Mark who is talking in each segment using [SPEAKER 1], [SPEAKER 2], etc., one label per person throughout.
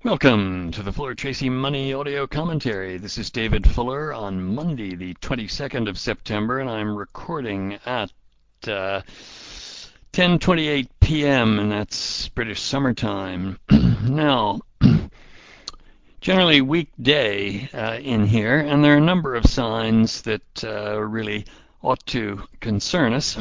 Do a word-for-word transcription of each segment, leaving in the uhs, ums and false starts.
[SPEAKER 1] Welcome to the Fuller Tracy Money Audio Commentary. This is David Fuller on Monday, the twenty-second of September, and I'm recording at uh, ten twenty-eight p m, and that's British summertime. Now, generally weekday uh, in here, and there are a number of signs that uh, really ought to concern us.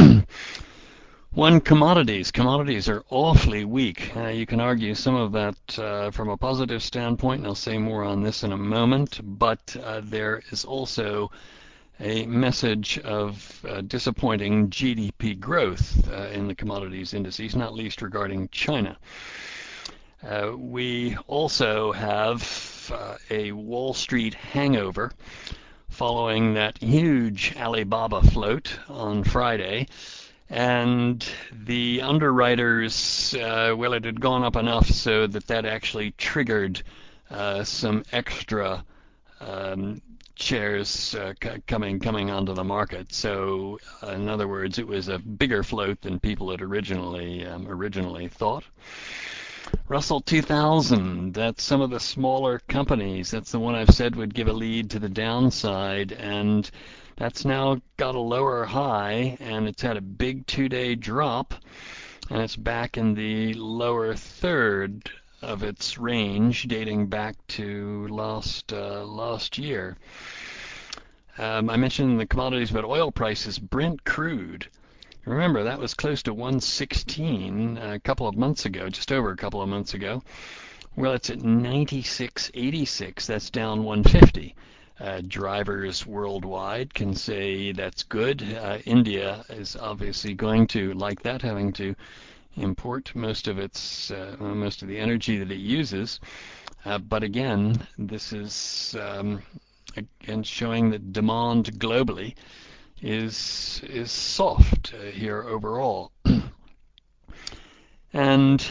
[SPEAKER 1] One, commodities. Commodities are awfully weak. Uh, you can argue some of that uh, from a positive standpoint, and I'll say more on this in a moment, but uh, there is also a message of uh, disappointing G D P growth uh, in the commodities indices, not least regarding China. Uh, we also have uh, a Wall Street hangover following that huge Alibaba float on Friday. And the underwriters, uh, well, it had gone up enough so that that actually triggered uh, some extra um, shares uh, c- coming coming onto the market. So, uh, in other words, it was a bigger float than people had originally um, originally thought. Russell two thousand, that's some of the smaller companies. That's the one I've said would give a lead to the downside, and that's now got a lower high, and it's had a big two-day drop, and it's back in the lower third of its range, dating back to last uh, last year. Um, I mentioned the commodities, but oil prices, Brent crude. Remember, that was close to one sixteen a couple of months ago, just over a couple of months ago. Well, it's at ninety-six eighty-six. That's down one fifty. Uh, drivers worldwide can say that's good. Uh, India is obviously going to like that, having to import most of its uh, most of the energy that it uses. Uh, but again, this is um, again showing that demand globally is is soft uh, here overall. And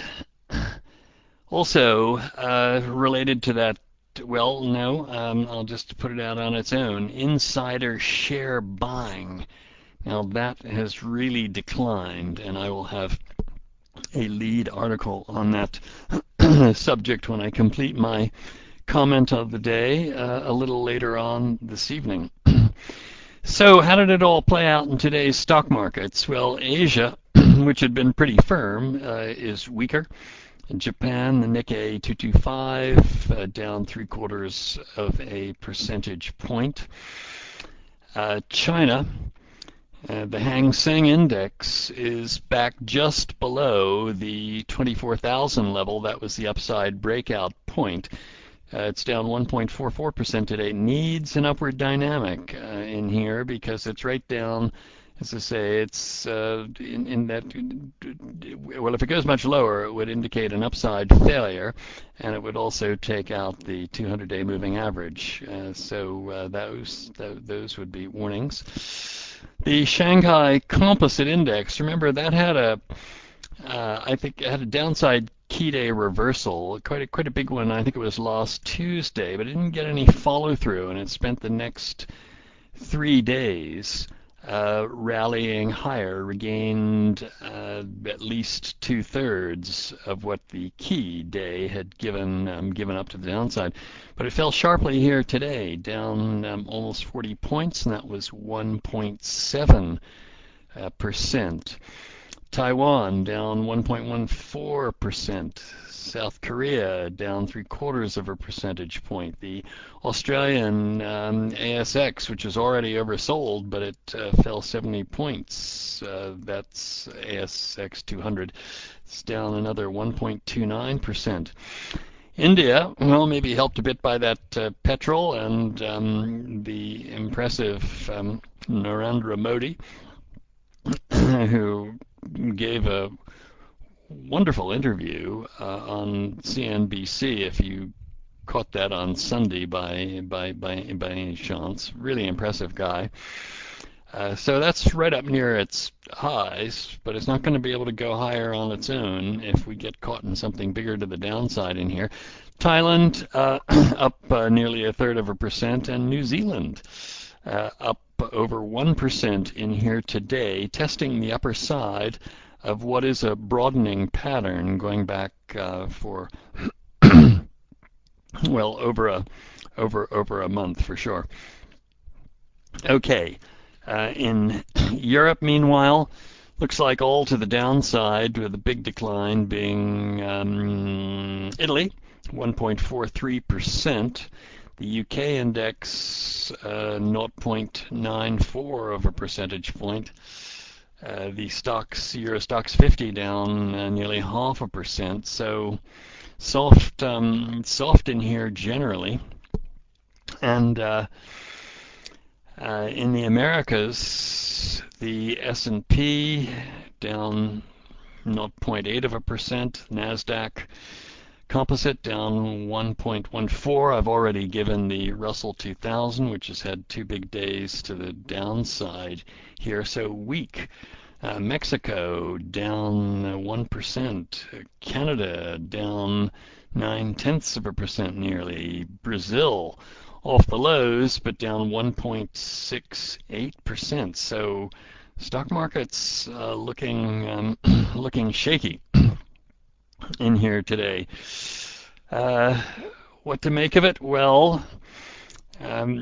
[SPEAKER 1] also uh, related to that, well, no, um, I'll just put it out on its own. Insider share buying. Now that has really declined, and I will have a lead article on that subject when I complete my comment of the day uh, a little later on this evening. So how did it all play out in today's stock markets? Well, Asia, which had been pretty firm, uh, is weaker. In Japan, the Nikkei two twenty-five uh, down three quarters of a percentage point. Uh, China, uh, the Hang Seng Index is back just below the twenty-four thousand level. That was the upside breakout point. Uh, it's down one point four four percent today. Needs an upward dynamic uh, in here because it's right down, as I say, it's uh, in, in that, well, if it goes much lower, it would indicate an upside failure, and it would also take out the two hundred day moving average. Uh, so uh, those, those would be warnings. The Shanghai Composite Index, remember that had a, uh, I think it had a downside key day reversal, quite a, quite a big one. I think it was last Tuesday, but it didn't get any follow through, and it spent the next three days uh, rallying higher, regained uh, at least two thirds of what the key day had given um, given up to the downside. But it fell sharply here today, down um, almost forty points, and that was one point seven uh, percent. Taiwan down one point one four percent. South Korea down three quarters of a percentage point. The Australian um, A S X, which is already oversold, but it uh, fell seventy points. Uh, that's A S X two hundred. It's down another one point two nine percent. India, well, maybe helped a bit by that uh, petrol and um, the impressive um, Narendra Modi, who gave a wonderful interview uh, on C N B C. If you caught that on Sunday by by by by any chance, really impressive guy. Uh, so that's right up near its highs, but it's not going to be able to go higher on its own if we get caught in something bigger to the downside in here. Thailand uh, up uh, nearly a third of a percent, and New Zealand uh, up over one percent in here today, testing the upper side of what is a broadening pattern going back uh, for well, over a over over a month for sure. Okay, uh, in Europe, meanwhile, looks like all to the downside, with the big decline being um, Italy, one point four three percent. The U K index, uh, zero point nine four of a percentage point. Uh, the stocks, Euro Stocks fifty down uh, nearly half a percent. So soft, um, soft in here generally. And uh, uh, in the Americas, the S and P down zero point eight of a percent. Nasdaq Composite down one point one four. I've already given the Russell two thousand, which has had two big days to the downside here. So weak. Uh, Mexico down one percent. Canada down nine tenths of a percent nearly. Brazil off the lows, but down one point six eight percent. So stock market's uh, looking um, looking shaky in here today. Uh, what to make of it? Well, um,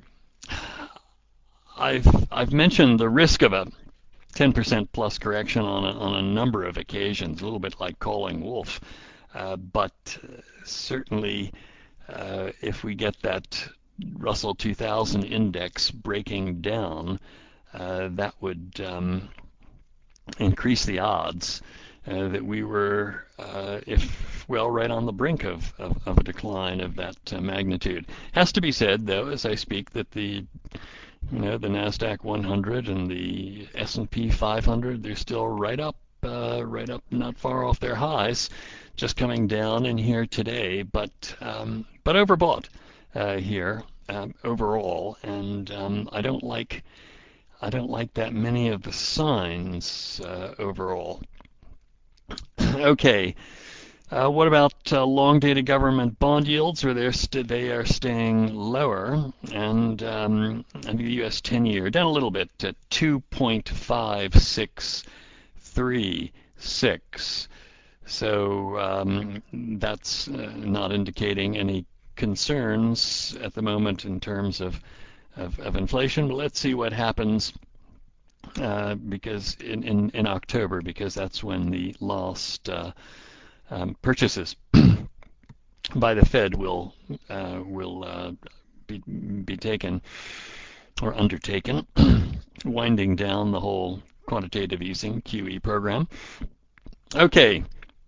[SPEAKER 1] I've I've mentioned the risk of a ten percent plus correction on a, on a number of occasions, a little bit like calling wolf. Uh, but uh, certainly, uh, if we get that Russell two thousand index breaking down, uh, that would um, increase the odds uh, that we were, uh, if well, right on the brink of, of, of a decline of that uh, magnitude. Has to be said, though, as I speak, that the you know the Nasdaq one hundred and the S and P five hundred, they're still right up, uh, right up, not far off their highs, just coming down in here today, but um, but overbought uh, here um, overall, and um, I don't like I don't like that many of the signs uh, overall. Okay, uh, what about uh, long-dated government bond yields? Where they're st- they are staying lower, and um, and the U S ten-year down a little bit to two point five six three six. So um, that's uh, not indicating any concerns at the moment in terms of, of, of inflation. But let's see what happens uh, because in, in, in October, because that's when the last uh, um, purchases by the Fed will uh, will uh, be, be taken or undertaken, winding down the whole quantitative easing Q E program. Okay,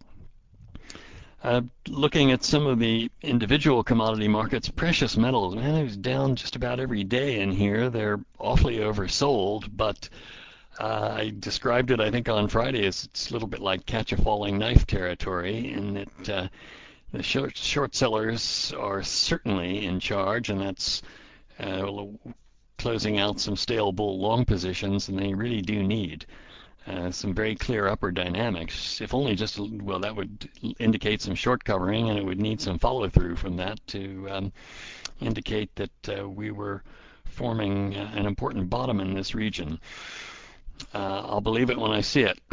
[SPEAKER 1] uh, looking at some of the individual commodity markets, precious metals, man, it was down just about every day in here. They're awfully oversold, but uh, I described it, I think, on Friday as it's a little bit like catch a falling knife territory, in that uh, the short, short sellers are certainly in charge, and that's uh, closing out some stale bull long positions, and they really do need uh, some very clear upward dynamics. If only just, well, that would indicate some short covering, and it would need some follow through from that to um, indicate that uh, we were forming uh, an important bottom in this region. Uh, I'll believe it when I see it.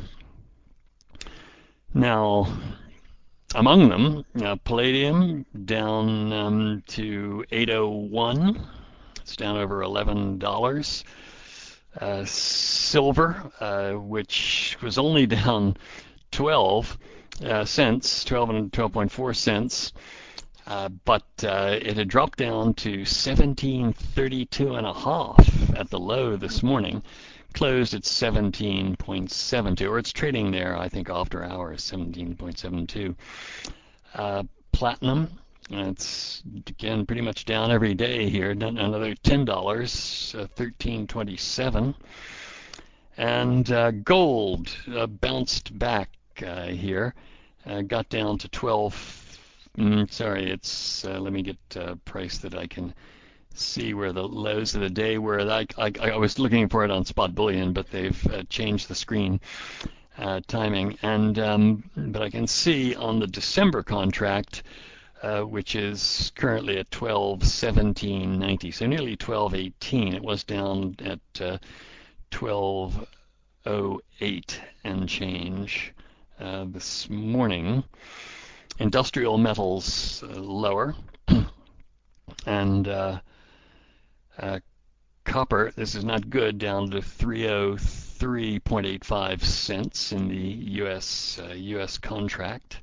[SPEAKER 1] Now, among them, uh, palladium down um, to eight oh one. It's down over eleven dollars. Uh, silver, uh, which was only down twelve uh, cents, twelve and twelve point four cents, uh, but uh, it had dropped down to seventeen thirty-two and a half at the low this morning. Closed at seventeen point seven two, or it's trading there, I think, after hours, seventeen point seven two. Uh, platinum, it's again pretty much down every day here, another ten dollars, uh, thirteen twenty-seven. And uh, gold uh, bounced back uh, here, uh, got down to twelve. Mm, sorry, it's uh, let me get a price that I can see where the lows of the day were. I, I, I was looking for it on Spot Bullion, but they've uh, changed the screen uh, timing. And um, but I can see on the December contract, uh, which is currently at twelve seventeen ninety, so nearly twelve eighteen. It was down at uh, twelve oh eight and change uh, this morning. Industrial metals uh, lower, and uh, uh, copper, this is not good, down to three oh three point eight five cents in the U S uh, U S contract.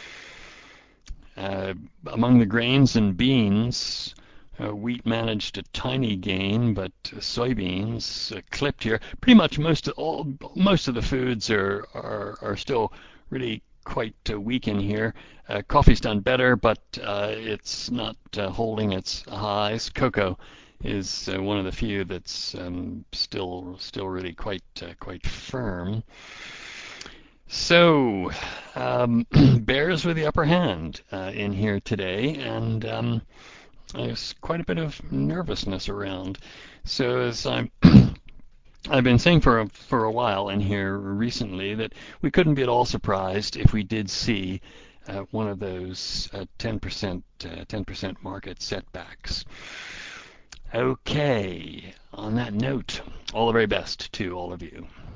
[SPEAKER 1] Uh, among the grains and beans, uh, wheat managed a tiny gain, but soybeans uh, clipped here. Pretty much most of all, most of the foods are are, are still really quite uh, weak in here. Uh, coffee's done better, but uh, it's not uh, holding its highs. Cocoa is uh, one of the few that's um, still still really quite uh, quite firm. So, um, bears with the upper hand uh, in here today, and um, there's quite a bit of nervousness around. So, as I'm, I've been saying for a, for a while in here recently that we couldn't be at all surprised if we did see uh, one of those uh, ten percent uh, ten percent market setbacks. Okay, on that note, all the very best to all of you.